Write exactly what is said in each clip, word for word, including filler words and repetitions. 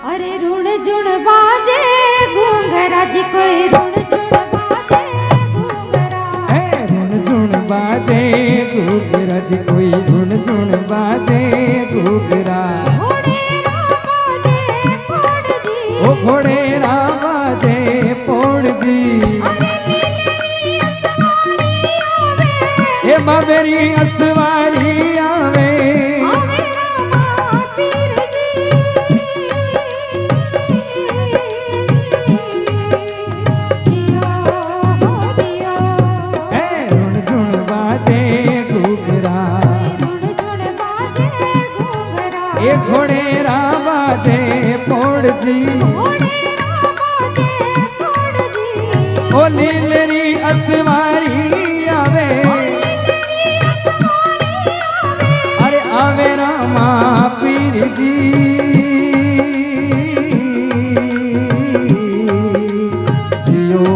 अरे रुण जुण बाजे घूंघरा जी कोई रुण जुण बाजे घूंघरा ए रुण जुण बाजे घूंघरा जी कोई रुण जुण बाजे घूंघरा ओ घोड़े रा बाजे पोड़ जी ए बाबेरी असवारी आवे घोड़े राबाजे पोड़ जी ओ लीलरी असवारी आवे अरे आवे रामा पीर जी जियो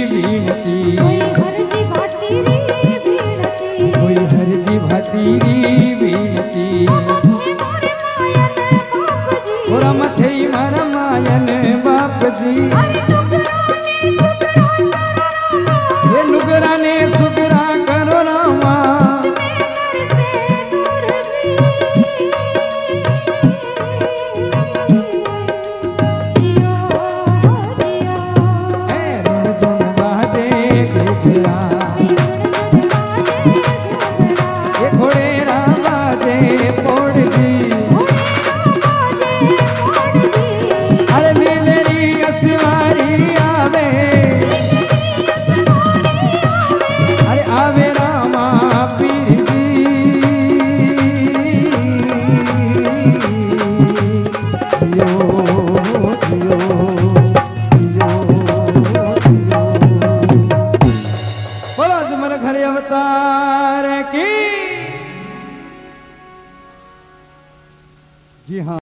वीणती कोई हरजी भाटीरी वीणती कोई हरजी भातीरी वीणती मोरे मायन बापजी ओरा मथे मारा मायन बाप जी अरे नुकरा ने सुकरा हे नुगरा ने सुगरा करो रामा जियो जियो ए ऋण झुण बाजे घुघरा ये घोड़ेरा बाजे पोड़जी अरे नीलेरी असवारी आवे अरे आवे रामा पीर जी जियो जियो